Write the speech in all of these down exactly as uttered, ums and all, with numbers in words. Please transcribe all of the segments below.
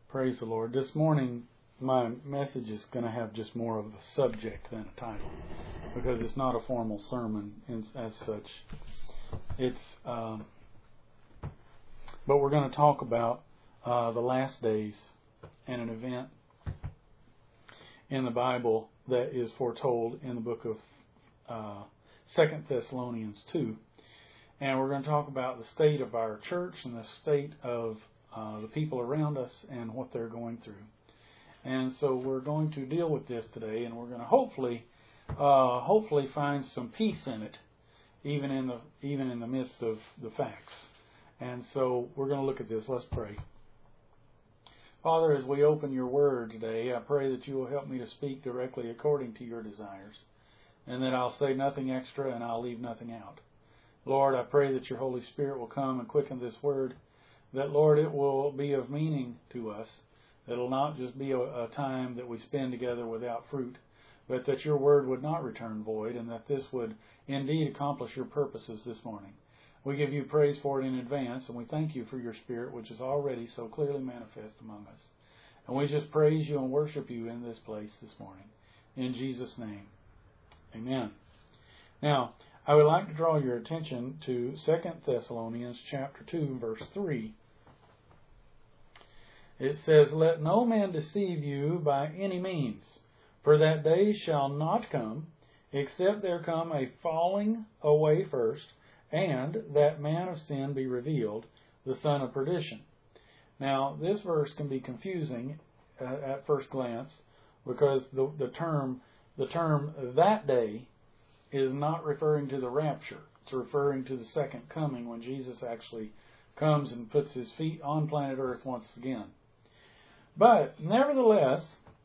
Praise the Lord. This morning, my message is going to have just more of a subject than a title, because it's not a formal sermon in, as such. It's, um, but we're going to talk about uh, the last days and an event in the Bible that is foretold in the book of uh, Second Thessalonians two. And we're going to talk about the state of our church and the state of uh, the people around us and what they're going through. And so we're going to deal with this today, and we're going to hopefully, uh, hopefully find some peace in it, even in the even in the midst of the facts. And so we're going to look at this. Let's pray. Father, as we open your word today, I pray that you will help me to speak directly according to your desires, and that I'll say nothing extra and I'll leave nothing out. Lord, I pray that your Holy Spirit will come and quicken this word, that, Lord, it will be of meaning to us. It'll not just be a, a time that we spend together without fruit, but that your word would not return void, and that this would indeed accomplish your purposes this morning. We give you praise for it in advance, and we thank you for your Spirit, which is already so clearly manifest among us. And we just praise you and worship you in this place this morning. In Jesus' name, amen. Now, I would like to draw your attention to Second Thessalonians chapter two, verse three. It says, "Let no man deceive you by any means, for that day shall not come, except there come a falling away first, and that man of sin be revealed, the son of perdition." Now, this verse can be confusing uh, at first glance, because the, the term the term "that day" is not referring to the rapture. It's referring to the second coming, when Jesus actually comes and puts his feet on planet Earth once again. But nevertheless,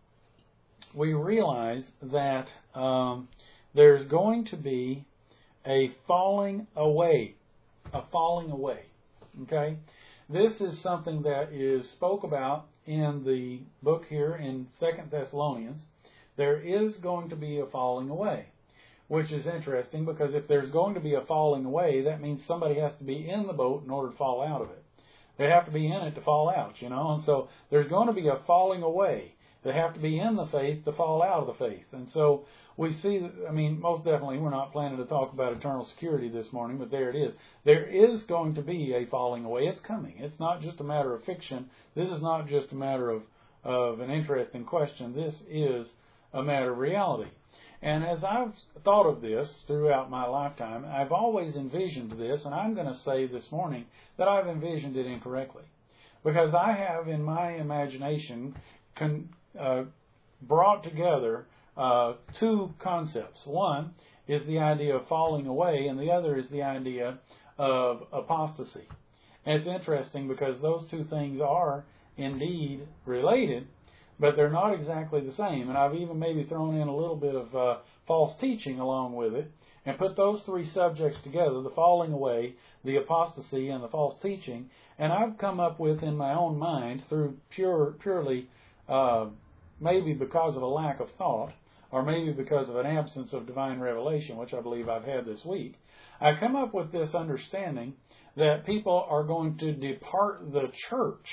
we realize that um, there's going to be a falling away, a falling away. Okay, this is something that is spoke about in the book here in Second Thessalonians. There is going to be a falling away, which is interesting, because if there's going to be a falling away, that means somebody has to be in the boat in order to fall out of it. They have to be in it to fall out, you know. And so there's going to be a falling away. They have to be in the faith to fall out of the faith. And so we see, I mean, most definitely we're not planning to talk about eternal security this morning, but there it is. There is going to be a falling away. It's coming. It's not just a matter of fiction. This is not just a matter of, of an interesting question. This is a matter of reality. And as I've thought of this throughout my lifetime, I've always envisioned this, and I'm going to say this morning that I've envisioned it incorrectly. Because I have, in my imagination, con, uh, brought together uh, two concepts. One is the idea of falling away, and the other is the idea of apostasy. And it's interesting because those two things are indeed related, but they're not exactly the same. And I've even maybe thrown in a little bit of uh, false teaching along with it, and put those three subjects together, the falling away, the apostasy, and the false teaching, and I've come up with, in my own mind, through pure, purely, uh, maybe because of a lack of thought, or maybe because of an absence of divine revelation, which I believe I've had this week, I come up with this understanding that people are going to depart the church.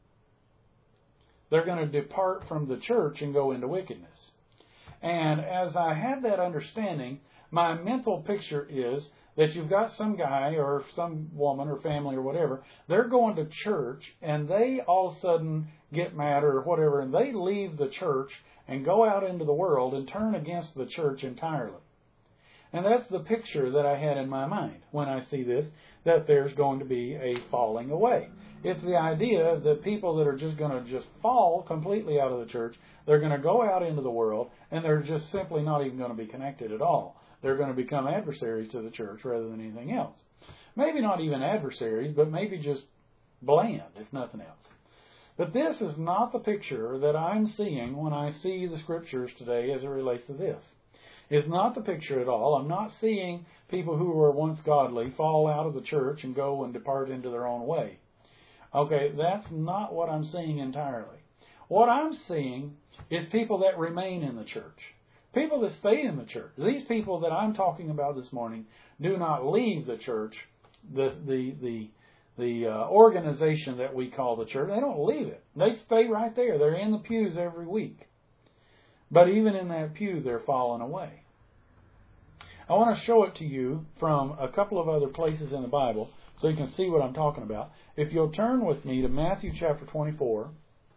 They're going to depart from the church and go into wickedness. And as I had that understanding, my mental picture is that you've got some guy or some woman or family or whatever, they're going to church and they all of a sudden get mad or whatever, and they leave the church and go out into the world and turn against the church entirely. And that's the picture that I had in my mind when I see this, that there's going to be a falling away. It's the idea that people that are just going to just fall completely out of the church, they're going to go out into the world, and they're just simply not even going to be connected at all. They're going to become adversaries to the church rather than anything else. Maybe not even adversaries, but maybe just bland, if nothing else. But this is not the picture that I'm seeing when I see the Scriptures today as it relates to this. It's not the picture at all. I'm not seeing people who were once godly fall out of the church and go and depart into their own way. Okay, that's not what I'm seeing entirely. What I'm seeing is people that remain in the church. People that stay in the church. These people that I'm talking about this morning do not leave the church. The the the the uh, organization that we call the church. They don't leave it. They stay right there. They're in the pews every week. But even in that pew, they're falling away. I want to show it to you from a couple of other places in the Bible so you can see what I'm talking about. If you'll turn with me to Matthew chapter twenty-four.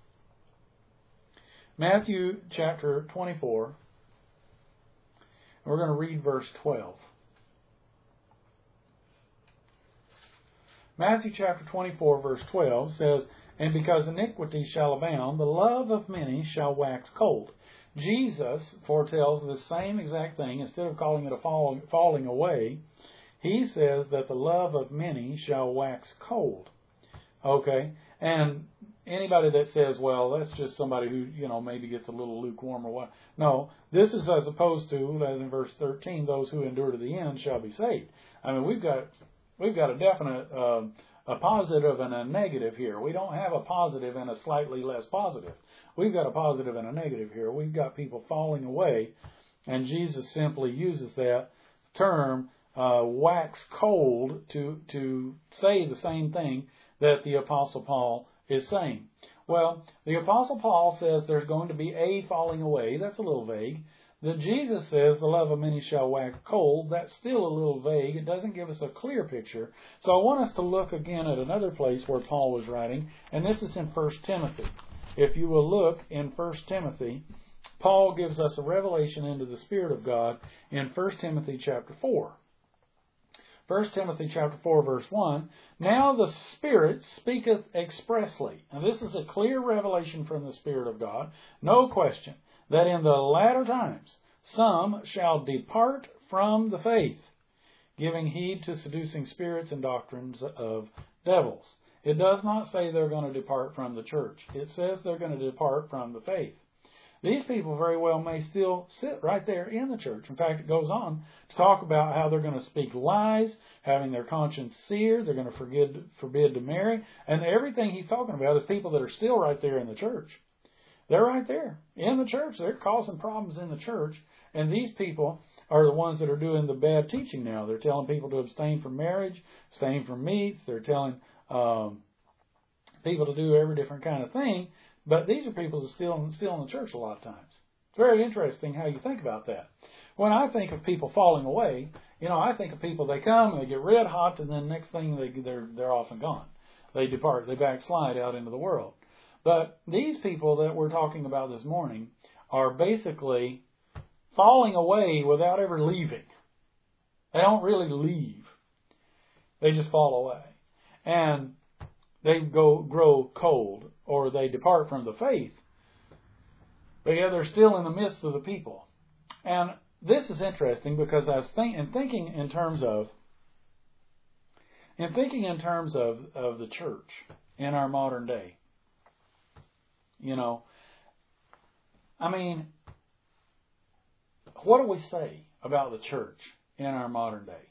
Matthew chapter twenty-four. We're going to read verse twelve. Matthew chapter twenty-four verse twelve says, "And because iniquity shall abound, the love of many shall wax cold." Jesus foretells the same exact thing. Instead of calling it a fall, falling away, he says that the love of many shall wax cold. Okay? And anybody that says, well, that's just somebody who, you know, maybe gets a little lukewarm or what. No, this is as opposed to, as in verse thirteen, those who endure to the end shall be saved. I mean, we've got we've got a definite uh, a positive and a negative here. We don't have a positive and a slightly less positive. We've got a positive and a negative here. We've got people falling away, and Jesus simply uses that term, uh, wax cold, to, to say the same thing that the Apostle Paul is saying. Well, the Apostle Paul says there's going to be a falling away. That's a little vague. That Jesus says the love of many shall wax cold. That's still a little vague. It doesn't give us a clear picture. So I want us to look again at another place where Paul was writing, and this is in First Timothy. If you will look in First Timothy, Paul gives us a revelation into the Spirit of God in First Timothy chapter four. First Timothy chapter four verse one, "Now the Spirit speaketh expressly." And this is a clear revelation from the Spirit of God, no question, that in the latter times some shall depart from the faith, giving heed to seducing spirits and doctrines of devils. It does not say they're going to depart from the church. It says they're going to depart from the faith. These people very well may still sit right there in the church. In fact, it goes on to talk about how they're going to speak lies, having their conscience seared, they're going to forbid, forbid to marry, and everything he's talking about is people that are still right there in the church. They're right there in the church. They're causing problems in the church, and these people are the ones that are doing the bad teaching now. They're telling people to abstain from marriage, abstain from meats. They're telling um, people to do every different kind of thing. But these are people that are still, still in the church a lot of times. It's very interesting how you think about that. When I think of people falling away, you know, I think of people, they come, they get red hot, and then next thing they, they're, they're off and gone. They depart, they backslide out into the world. But these people that we're talking about this morning are basically falling away without ever leaving. They don't really leave. They just fall away. And they go grow cold, or they depart from the faith. But yeah, they're still in the midst of the people. And this is interesting because I was think, in thinking in terms of in thinking in terms of, of the church in our modern day. You know, I mean, what do we say about the church in our modern day?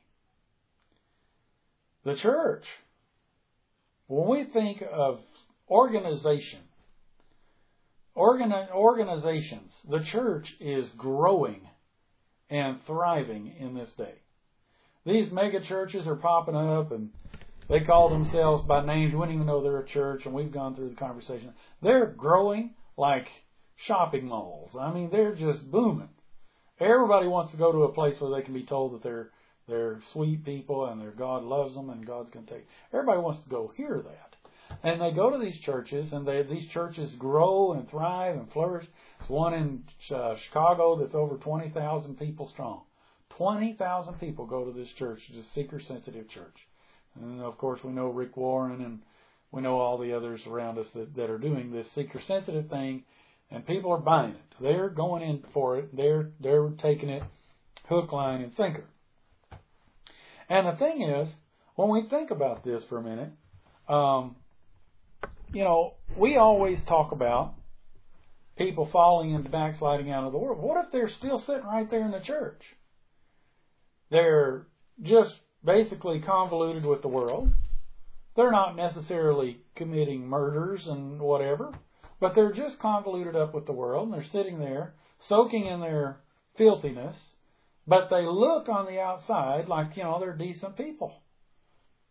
The church, when we think of organization, organi- organizations, the church is growing and thriving in this day. These mega churches are popping up, and they call themselves by names. We don't even know they're a church, and we've gone through the conversation. They're growing like shopping malls. I mean, they're just booming. Everybody wants to go to a place where they can be told that they're they're sweet people and their God loves them and God's going to take. Everybody wants to go hear that. And they go to these churches, and they, these churches grow and thrive and flourish. There's one in uh, Chicago that's over twenty thousand people strong. twenty thousand people go to this church. It's a seeker-sensitive church. And, of course, we know Rick Warren, and we know all the others around us that, that are doing this seeker-sensitive thing, and people are buying it. They're going in for it. They're, they're taking it hook, line, and sinker. And the thing is, when we think about this for a minute, um, you know, we always talk about people falling and backsliding out of the world. What if they're still sitting right there in the church? They're just basically convoluted with the world. They're not necessarily committing murders and whatever, but they're just convoluted up with the world, and they're sitting there soaking in their filthiness, but they look on the outside like, you know, they're decent people.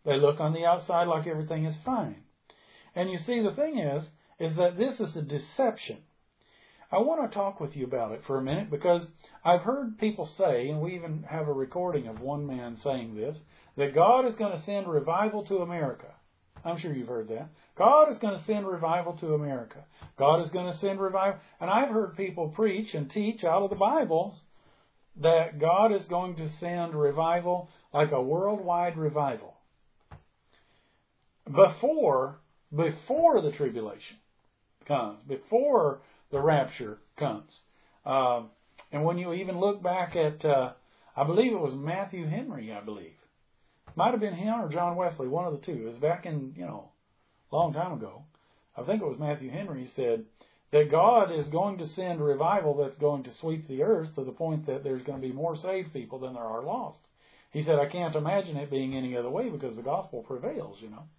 They look on the outside like everything is fine. And you see, the thing is, is that this is a deception. I want to talk with you about it for a minute because I've heard people say, and we even have a recording of one man saying this, that God is going to send revival to America. I'm sure you've heard that. God is going to send revival to America. God is going to send revival. And I've heard people preach and teach out of the Bible that God is going to send revival like a worldwide revival. Before, before the tribulation comes, before the rapture comes. Um, and when you even look back at, uh, I believe it was Matthew Henry, I believe. Might have been him or John Wesley, one of the two. It was back in, you know, a long time ago. I think it was Matthew Henry said that God is going to send revival that's going to sweep the earth to the point that there's going to be more saved people than there are lost. He said, I can't imagine it being any other way because the gospel prevails, you know.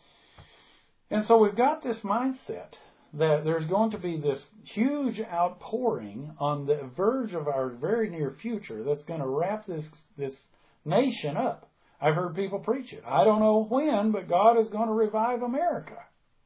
And so we've got this mindset that there's going to be this huge outpouring on the verge of our very near future that's going to wrap this this nation up. I've heard people preach it. I don't know when, but God is going to revive America.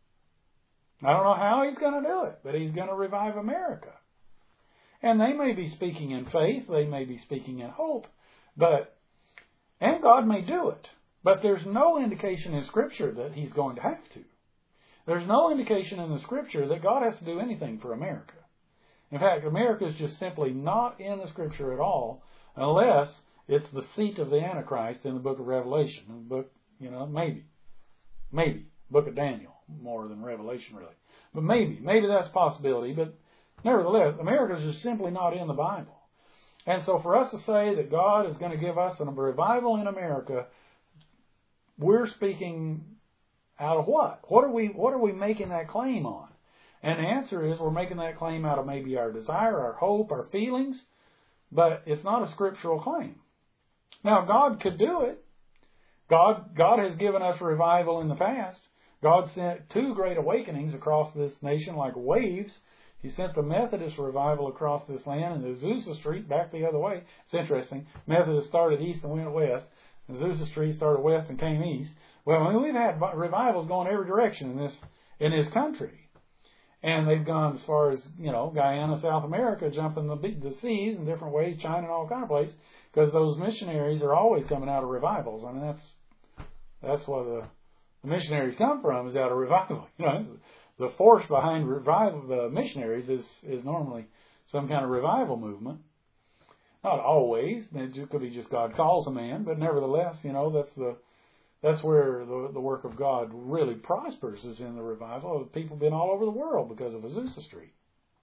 I don't know how He's going to do it, but He's going to revive America. And they may be speaking in faith, they may be speaking in hope, but and God may do it. But there's no indication in Scripture that He's going to have to. There's no indication in the Scripture that God has to do anything for America. In fact, America is just simply not in the Scripture at all unless it's the seat of the Antichrist in the book of Revelation. In the book, you know, maybe. Maybe. Book of Daniel, more than Revelation, really. But maybe. Maybe that's a possibility. But nevertheless, America is just simply not in the Bible. And so for us to say that God is going to give us a revival in America, we're speaking out of what? What are we what are we making that claim on? And the answer is we're making that claim out of maybe our desire, our hope, our feelings, but it's not a scriptural claim. Now, God could do it. God God has given us revival in the past. God sent two great awakenings across this nation like waves. He sent the Methodist revival across this land and the Azusa Street back the other way. It's interesting. Methodist started east and went west. Azusa Street started west and came east. Well, I mean, we've had revivals going every direction in this in this country. And they've gone as far as, you know, Guyana, South America, jumping the, the seas in different ways, China and all kind of places, because those missionaries are always coming out of revivals. I mean, that's that's where the, the missionaries come from, is out of revival. You know, the force behind revival the missionaries is, is normally some kind of revival movement. Not always. It could be just God calls a man, but nevertheless, you know, that's the That's where the, the work of God really prospers, is in the revival. People have been all over the world because of Azusa Street.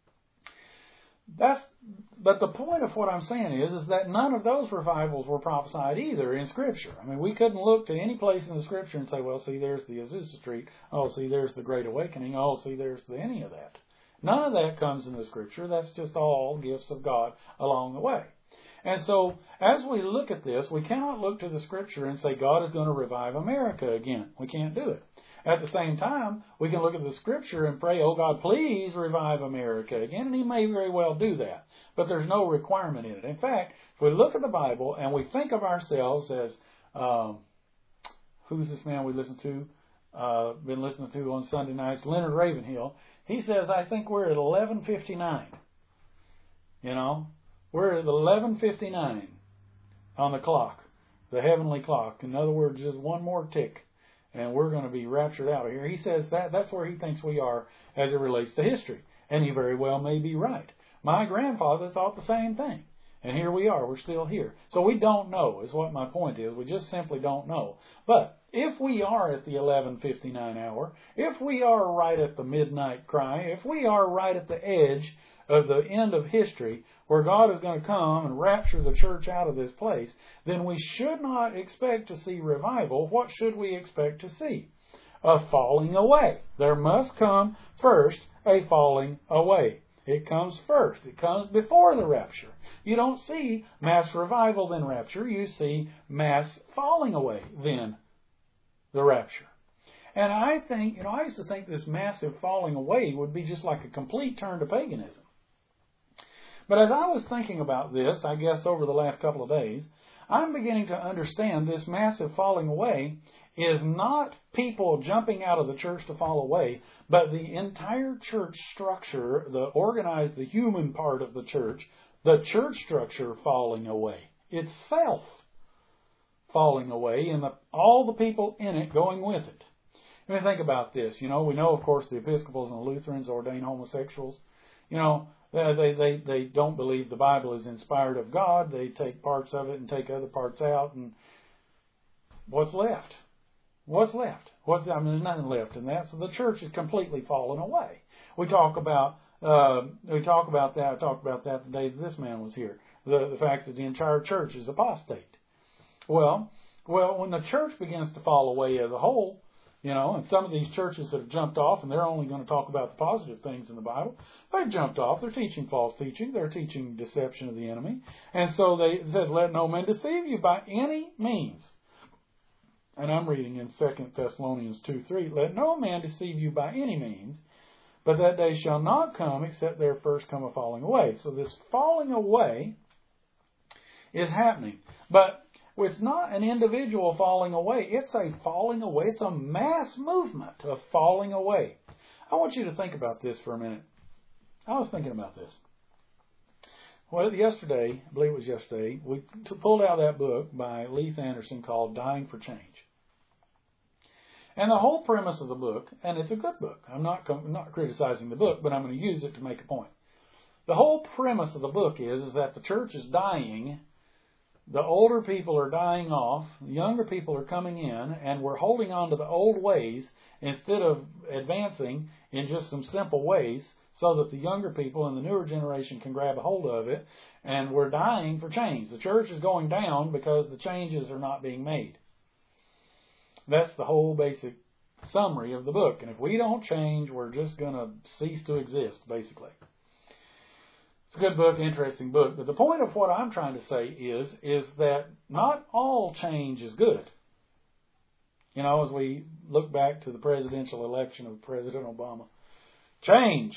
That's, but the point of what I'm saying is, is that none of those revivals were prophesied either in Scripture. I mean, we couldn't look to any place in the Scripture and say, well, see, there's the Azusa Street. Oh, see, there's the Great Awakening. Oh, see, there's the, any of that. None of that comes in the Scripture. That's just all gifts of God along the way. And so, as we look at this, we cannot look to the Scripture and say God is going to revive America again. We can't do it. At the same time, we can look at the Scripture and pray, oh God, please revive America again. And He may very well do that. But there's no requirement in it. In fact, if we look at the Bible and we think of ourselves as, um, who's this man we listen to, uh, been listening to on Sunday nights, Leonard Ravenhill. He says, I think we're at eleven fifty-nine. You know? We're at eleven fifty-nine on the clock, the heavenly clock. In other words, just one more tick, and we're going to be raptured out of here. He says that that's where he thinks we are as it relates to history, and he very well may be right. My grandfather thought the same thing, and here we are. We're still here. So we don't know, is what my point is. We just simply don't know. But if we are at the eleven fifty-nine hour, if we are right at the midnight cry, if we are right at the edge of the end of history, where God is going to come and rapture the church out of this place, then we should not expect to see revival. What should we expect to see? A falling away. There must come first a falling away. It comes first. It comes before the rapture. You don't see mass revival, then rapture. You see mass falling away, then the rapture. And I think, you know, I used to think this massive falling away would be just like a complete turn to paganism. But as I was thinking about this, I guess over the last couple of days, I'm beginning to understand this massive falling away is not people jumping out of the church to fall away, but the entire church structure, the organized, the human part of the church, the church structure falling away. Itself falling away, and the, all the people in it going with it. I mean, think about this. You know, we know, of course, the Episcopals and the Lutherans ordain homosexuals. You know, they, they, they don't believe the Bible is inspired of God. They take parts of it and take other parts out. And what's left? What's left? What's, I mean, there's nothing left in that. So the church is completely fallen away. We talk about, uh, we talk about that, I talked about that the day this man was here. The, the fact that the entire church is apostate. Well, well, when the church begins to fall away as a whole, you know, and some of these churches have jumped off and they're only going to talk about the positive things in the Bible. They've jumped off. They're teaching false teaching. They're teaching deception of the enemy. And so they said, let no man deceive you by any means. And I'm reading in Second Thessalonians two three, let no man deceive you by any means, but that day shall not come except there first come a falling away. So this falling away is happening. But it's not an individual falling away. It's a falling away. It's a mass movement of falling away. I want you to think about this for a minute. I was thinking about this. Well, yesterday, I believe it was yesterday, we pulled out that book by Leith Anderson called Dying for Change. And the whole premise of the book, and it's a good book. I'm not I'm not criticizing the book, but I'm going to use it to make a point. The whole premise of the book is, is that the church is dying. The older people are dying off, the younger people are coming in, and we're holding on to the old ways instead of advancing in just some simple ways so that the younger people and the newer generation can grab a hold of it, and we're dying for change. The church is going down because the changes are not being made. That's the whole basic summary of the book. And if we don't change, we're just going to cease to exist, basically. It's a good book, interesting book. But the point of what I'm trying to say is, is that not all change is good. You know, as we look back to the presidential election of President Obama, change.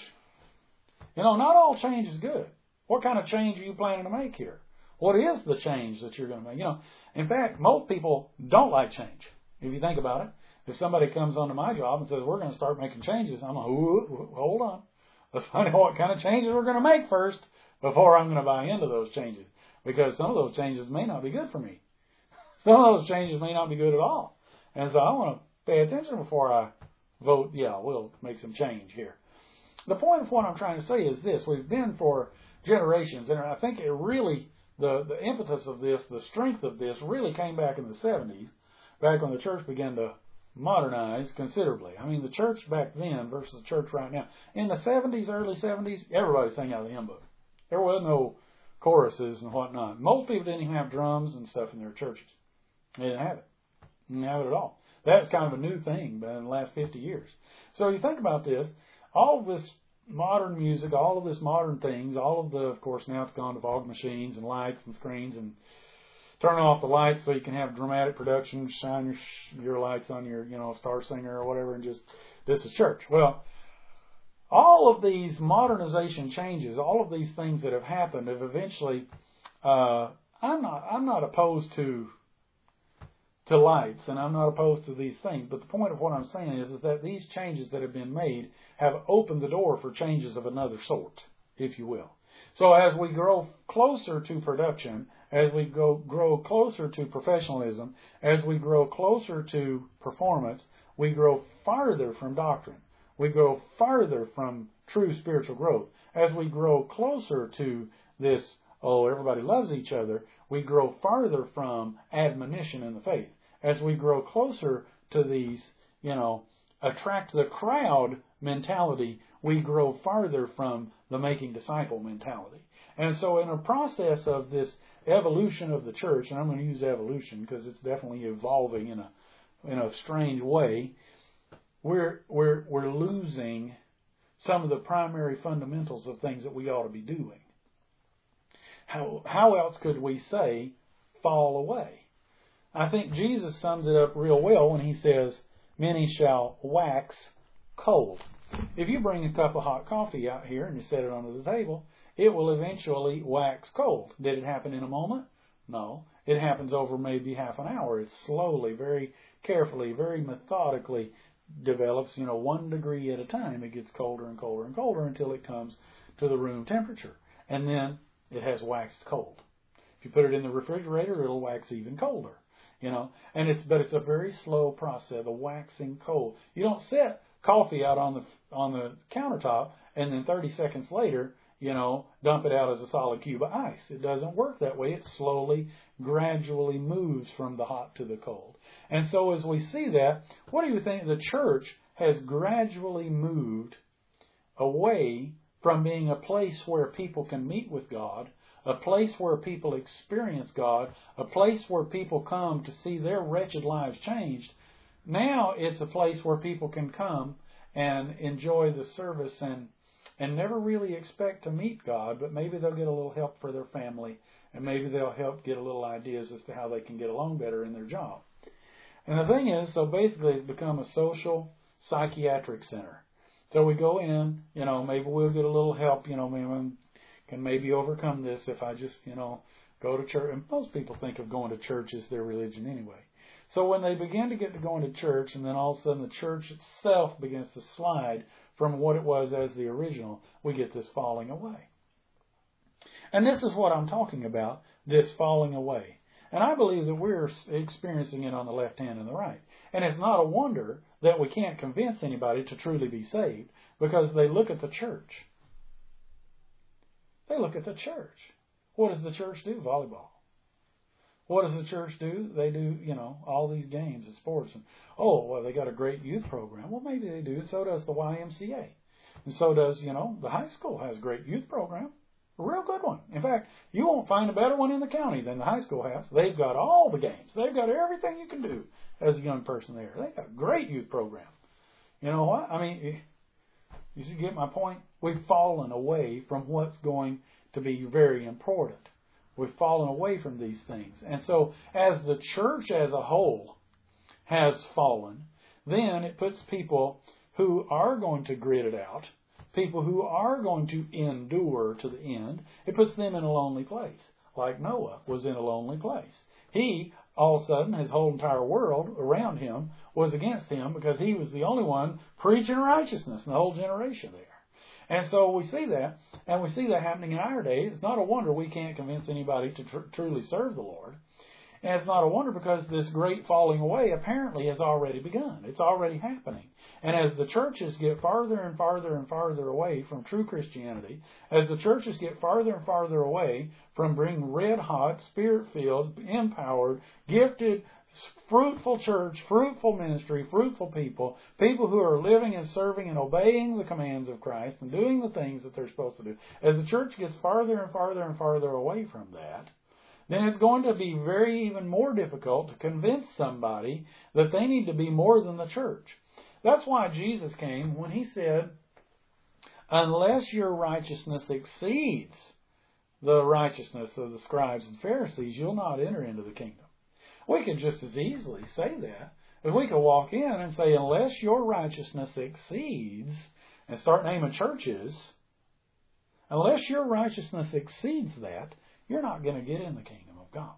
You know, not all change is good. What kind of change are you planning to make here? What is the change that you're going to make? You know, in fact, most people don't like change. If you think about it, if somebody comes onto my job and says, we're going to start making changes, I'm like, hold on. Let's find out what kind of changes we're going to make first before I'm going to buy into those changes. Because some of those changes may not be good for me. Some of those changes may not be good at all. And so I want to pay attention before I vote, yeah, we'll make some change here. The point of what I'm trying to say is this. We've been for generations, and I think it really, the, the impetus of this, the strength of this really came back in the seventies, back when the church began to modernize considerably. I mean, the church back then versus the church right now. In the seventies, early seventies, everybody sang out of the hymn book. There was no choruses and whatnot. Most people didn't even have drums and stuff in their churches. They didn't have it. They didn't have it at all. That's kind of a new thing in the last fifty years. So you think about this, all of this modern music, all of this modern things, all of the, of course, now it's gone to fog machines and lights and screens and turning off the lights so you can have dramatic production, shine your your lights on your, you know, Star Singer or whatever, and just, this is church. Well, all of these modernization changes, all of these things that have happened have eventually, uh, I'm not, I'm not opposed to, to lights, and I'm not opposed to these things, but the point of what I'm saying is, is that these changes that have been made have opened the door for changes of another sort, if you will. So as we grow closer to production, as we go grow closer to professionalism, as we grow closer to performance, we grow farther from doctrine. We grow farther from true spiritual growth. As we grow closer to this, oh, everybody loves each other, we grow farther from admonition in the faith. As we grow closer to these, you know, attract the crowd mentality, we grow farther from the making disciple mentality. And so in a process of this evolution of the church, and I'm going to use evolution because it's definitely evolving in a in a strange way, we're we're we're losing some of the primary fundamentals of things that we ought to be doing. How how else could we say fall away? I think Jesus sums it up real well when he says, many shall wax cold. If you bring a cup of hot coffee out here and you set it under the table, it will eventually wax cold. Did it happen in a moment? No. It happens over maybe half an hour. It's slowly, very carefully, very methodically develops, you know, one degree at a time. It gets colder and colder and colder until it comes to the room temperature. And then it has waxed cold. If you put it in the refrigerator, it'll wax even colder. You know, and it's but it's a very slow process, the waxing cold. You don't set coffee out on the on the countertop and then thirty seconds later, you know, dump it out as a solid cube of ice. It doesn't work that way. It slowly, gradually moves from the hot to the cold. And so as we see that, what do you think? The church has gradually moved away from being a place where people can meet with God, a place where people experience God, a place where people come to see their wretched lives changed. Now it's a place where people can come and enjoy the service and and never really expect to meet God, but maybe they'll get a little help for their family, and maybe they'll help get a little ideas as to how they can get along better in their job. And the thing is, so basically it's become a social psychiatric center. So we go in, you know, maybe we'll get a little help, you know, maybe can maybe overcome this if I just, you know, go to church. And most people think of going to church as their religion anyway. So when they begin to get to going to church, and then all of a sudden the church itself begins to slide from what it was as the original, we get this falling away. And this is what I'm talking about, this falling away. And I believe that we're experiencing it on the left hand and the right. And it's not a wonder that we can't convince anybody to truly be saved, because they look at the church. They look at the church. What does the church do? Volleyball. What does the church do? They do, you know, all these games and sports. And, oh, well, they got a great youth program. Well, maybe they do. So does the Y M C A. And so does, you know, the high school has a great youth program. A real good one. In fact, you won't find a better one in the county than the high school has. They've got all the games. They've got everything you can do as a young person there. They've got a great youth program. You know what? I mean, you see, get my point? We've fallen away from what's going to be very important. We've fallen away from these things. And so as the church as a whole has fallen, then it puts people who are going to grit it out, people who are going to endure to the end, it puts them in a lonely place, like Noah was in a lonely place. He, all of a sudden, his whole entire world around him was against him because he was the only one preaching righteousness in the whole generation there. And so we see that, and we see that happening in our day. It's not a wonder we can't convince anybody to tr- truly serve the Lord. And it's not a wonder because this great falling away apparently has already begun. It's already happening. And as the churches get farther and farther and farther away from true Christianity, as the churches get farther and farther away from being red-hot, spirit-filled, empowered, gifted, fruitful church, fruitful ministry, fruitful people, people who are living and serving and obeying the commands of Christ and doing the things that they're supposed to do. As the church gets farther and farther and farther away from that, then it's going to be very even more difficult to convince somebody that they need to be more than the church. That's why Jesus came when he said, unless your righteousness exceeds the righteousness of the scribes and Pharisees, you'll not enter into the kingdom. We could just as easily say that. If we could walk in and say, unless your righteousness exceeds, and start naming churches, unless your righteousness exceeds that, you're not going to get in the kingdom of God.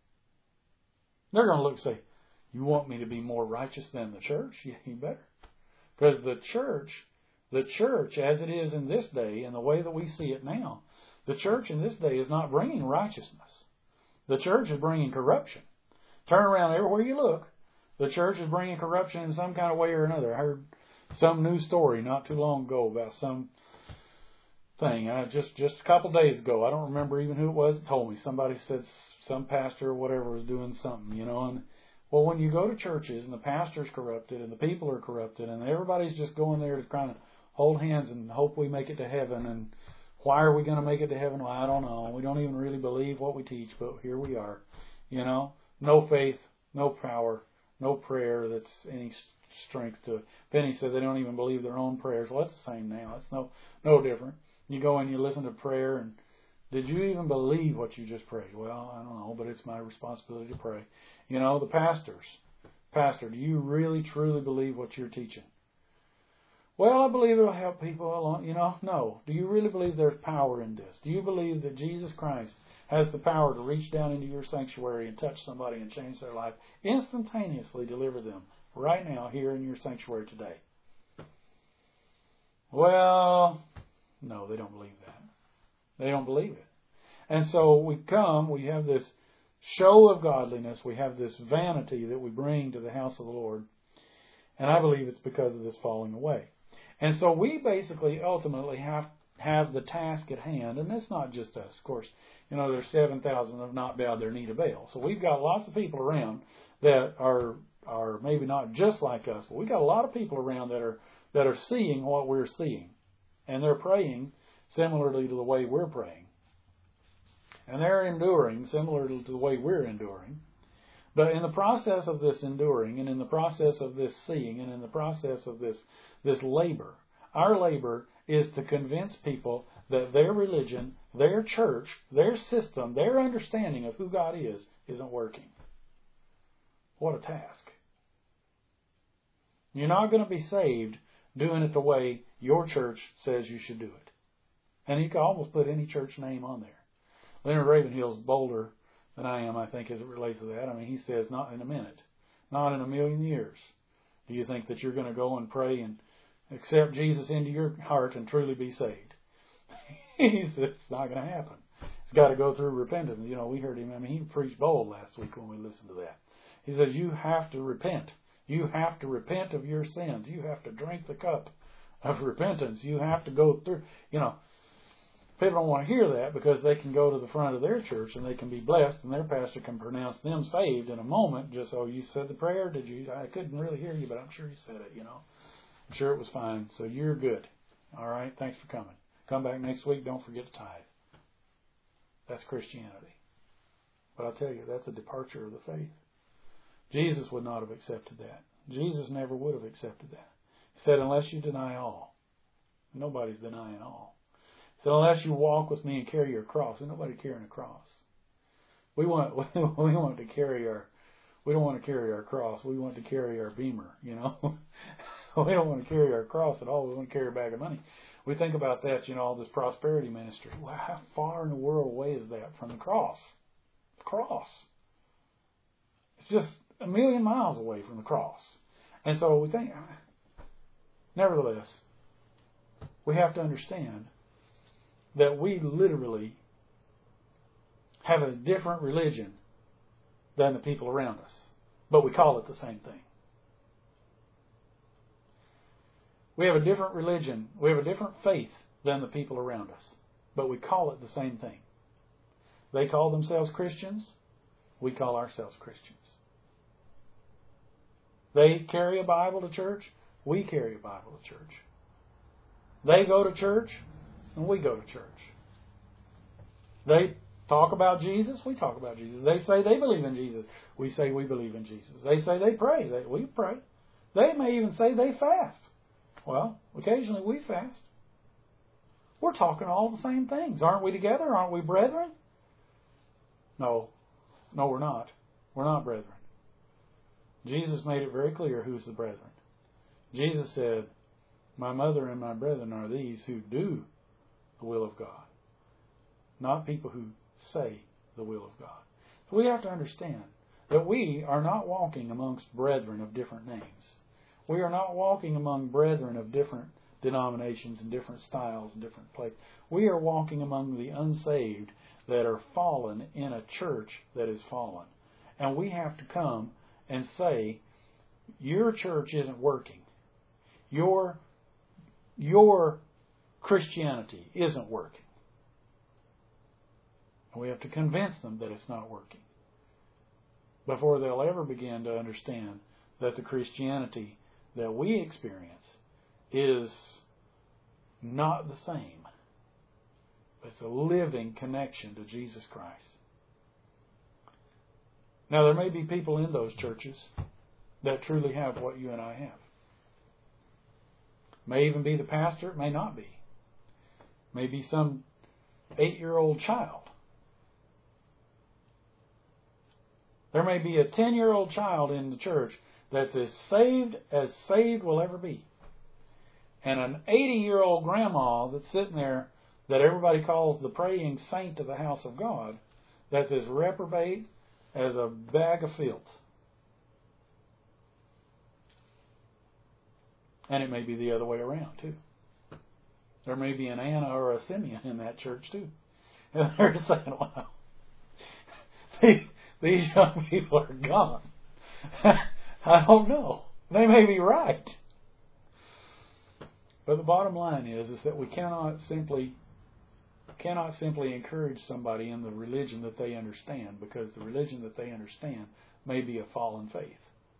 They're going to look and say, you want me to be more righteous than the church? Yeah, you better. Because the church, the church as it is in this day, and the way that we see it now, the church in this day is not bringing righteousness. The church is bringing corruption. Turn around everywhere you look. The church is bringing corruption in some kind of way or another. I heard some news story not too long ago about some thing. I just just a couple days ago. I don't remember even who it was that told me. Somebody said some pastor or whatever was doing something, you know. And well, when you go to churches and the pastor's corrupted and the people are corrupted and everybody's just going there to kind of hold hands and hope we make it to heaven, and why are we going to make it to heaven? Well, I don't know. We don't even really believe what we teach, but here we are, you know. No faith, no power, no prayer that's any strength to it. Penny said they don't even believe their own prayers. Well, that's the same now. It's no no different. You go and you listen to prayer, and did you even believe what you just prayed? Well, I don't know, but it's my responsibility to pray. You know, the pastors. Pastor, do you really, truly believe what you're teaching? Well, I believe it'll help people along. You know, no. Do you really believe there's power in this? Do you believe that Jesus Christ has the power to reach down into your sanctuary and touch somebody and change their life, instantaneously deliver them right now here in your sanctuary today? Well, no, they don't believe that. They don't believe it. And so we come, we have this show of godliness, we have this vanity that we bring to the house of the Lord, and I believe it's because of this falling away. And so we basically ultimately have have the task at hand, and it's not just us. Of course, you know, there's seven thousand that have not bowed their knee to Baal. So we've got lots of people around that are are maybe not just like us, but we've got a lot of people around that are that are seeing what we're seeing. And they're praying similarly to the way we're praying. And they're enduring similarly to the way we're enduring. But in the process of this enduring, and in the process of this seeing, and in the process of this this labor, our labor is to convince people that their religion, their church, their system, their understanding of who God is, isn't working. What a task. You're not going to be saved doing it the way your church says you should do it. And you can almost put any church name on there. Leonard Ravenhill's bolder than I am, I think, as it relates to that. I mean, he says, not in a minute, not in a million years, do you think that you're going to go and pray and accept Jesus into your heart and truly be saved. He says it's not going to happen. It's got to go through repentance. You know, we heard him, I mean, he preached bold last week when we listened to that. He says, you have to repent. You have to repent of your sins. You have to drink the cup of repentance. You have to go through, you know. People don't want to hear that because they can go to the front of their church and they can be blessed and their pastor can pronounce them saved in a moment. Just, oh, you said the prayer, did you? I couldn't really hear you, but I'm sure you said it, you know. I'm sure it was fine. So you're good. All right, thanks for coming. Come back next week. Don't forget to tithe. That's Christianity. But I'll tell you, that's a departure of the faith. Jesus would not have accepted that. Jesus never would have accepted that. He said, unless you deny all. Nobody's denying all. So unless you walk with me and carry your cross, and nobody carrying a cross. We want we want to carry our we don't want to carry our cross. We want to carry our beamer, you know. We don't want to carry our cross at all. We want to carry a bag of money. We think about that, you know, all this prosperity ministry. Well, how far in the world away is that from the cross? The cross. It's just a million miles away from the cross. And so we think, nevertheless, we have to understand that we literally have a different religion than the people around us. But we call it the same thing. We have a different religion. We have a different faith than the people around us. But we call it the same thing. They call themselves Christians. We call ourselves Christians. They carry a Bible to church. We carry a Bible to church. They go to church. And we go to church. They talk about Jesus. We talk about Jesus. They say they believe in Jesus. We say we believe in Jesus. They say they pray. They, we pray. They may even say they fast. Well, occasionally we fast. We're talking all the same things. Aren't we together? Aren't we brethren? No. No, we're not. We're not brethren. Jesus made it very clear who's the brethren. Jesus said, my mother and my brethren are these who do the will of God. Not people who say the will of God. So we have to understand that we are not walking amongst brethren of different names. We are not walking among brethren of different denominations and different styles and different places. We are walking among the unsaved that are fallen in a church that is fallen. And we have to come and say, your church isn't working. Your, your Christianity isn't working. And we have to convince them that it's not working before they'll ever begin to understand that the Christianity that we experience is not the same. It's a living connection to Jesus Christ. Now, there may be people in those churches that truly have what you and I have. May even be the pastor, it may not be. May be some eight-year-old child. There may be a ten-year-old child in the church that's as saved as saved will ever be. and an eighty-year-old grandma that's sitting there that everybody calls the praying saint of the house of God, that's as reprobate as a bag of filth. And it may be the other way around, too. There may be an Anna or a Simeon in that church, too. And they're saying, wow, these young people are gone. I don't know. They may be right. But the bottom line is, is that we cannot simply cannot simply encourage somebody in the religion that they understand, because the religion that they understand may be a fallen faith.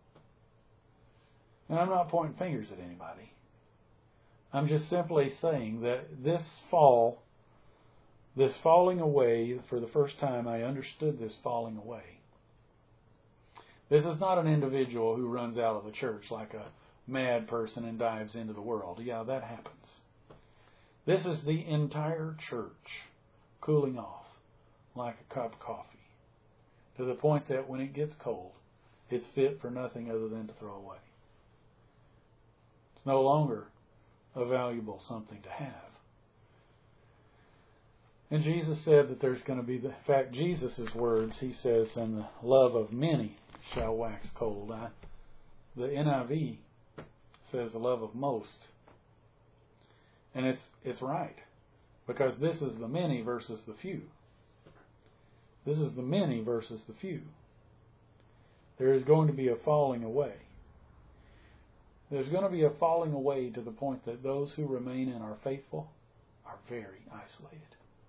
And I'm not pointing fingers at anybody. I'm just simply saying that this fall, this falling away, for the first time I understood this falling away. This is not an individual who runs out of the church like a mad person and dives into the world. Yeah, that happens. This is the entire church cooling off like a cup of coffee, to the point that when it gets cold, it's fit for nothing other than to throw away. It's no longer a valuable something to have. And Jesus said that there's going to be, the, in fact, Jesus' words, he says, and the love of many shall wax cold. I, the N I V says the love of most. And it's it's right, because this is the many versus the few. This is the many versus the few. There is going to be a falling away. There's going to be a falling away to the point that those who remain and are faithful are very isolated.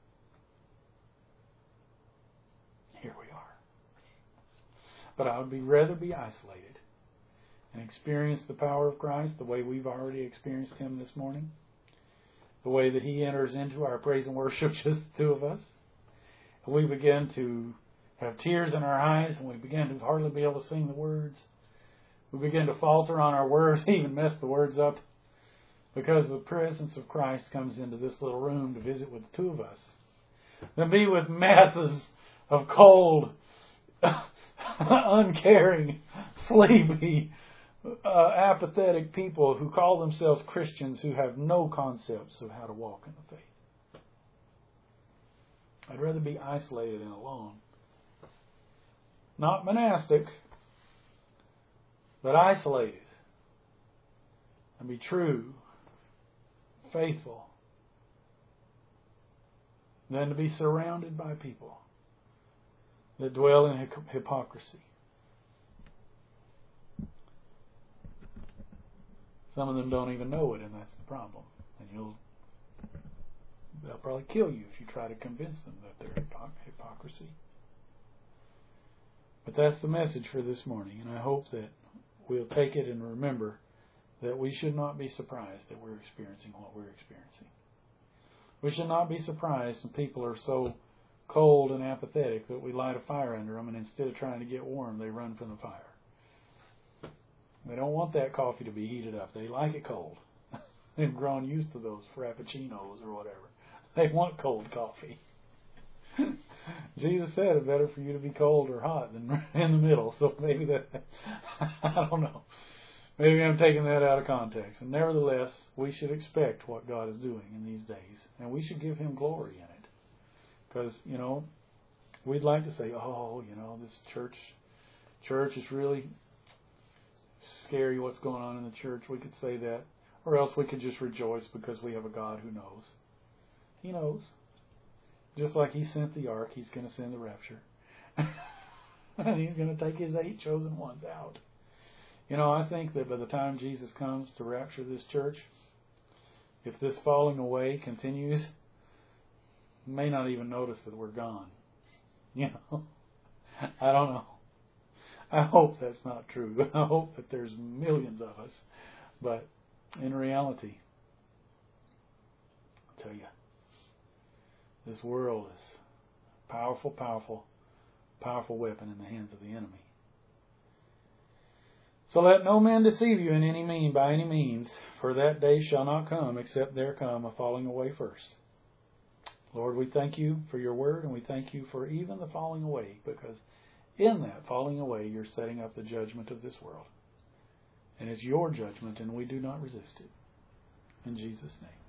Here we are. But I would be rather be isolated and experience the power of Christ the way we've already experienced Him this morning. The way that He enters into our praise and worship, just the two of us. And we begin to have tears in our eyes, and we begin to hardly be able to sing the words. We begin to falter on our words, even mess the words up, because the presence of Christ comes into this little room to visit with the two of us. Then be with masses of cold, uncaring, sleepy, uh, apathetic people who call themselves Christians, who have no concepts of how to walk in the faith. I'd rather be isolated and alone. Not monastic, but isolated. And be true, faithful, than to be surrounded by people that dwell in hypocrisy. Some of them don't even know it, and that's the problem. And you'll, they'll probably kill you if you try to convince them that they're hypocrisy. But that's the message for this morning, and I hope that we'll take it and remember that we should not be surprised that we're experiencing what we're experiencing. We should not be surprised when people are so cold and apathetic that we light a fire under them, and instead of trying to get warm, they run from the fire. They don't want that coffee to be heated up. They like it cold. They've grown used to those frappuccinos or whatever. They want cold coffee. Jesus said it's better for you to be cold or hot than in the middle. So maybe that, I don't know. Maybe I'm taking that out of context. And nevertheless, we should expect what God is doing in these days. And we should give Him glory in it. Because, you know, we'd like to say, oh, you know, this church, church is really scary what's going on in the church. We could say that. Or else we could just rejoice because we have a God who knows. He knows. Just like He sent the ark, He's going to send the rapture. And He's going to take His eight chosen ones out. You know, I think that by the time Jesus comes to rapture this church, if this falling away continues, we may not even notice that we're gone. You know? I don't know. I hope that's not true. I hope that there's millions of us. But in reality, I'll tell you, this world is a powerful, powerful, powerful weapon in the hands of the enemy. So let no man deceive you in any mean, by any means, for that day shall not come, except there come a falling away first. Lord, we thank You for Your word, and we thank You for even the falling away, because in that falling away, You're setting up the judgment of this world. And it's Your judgment, and we do not resist it. In Jesus' name.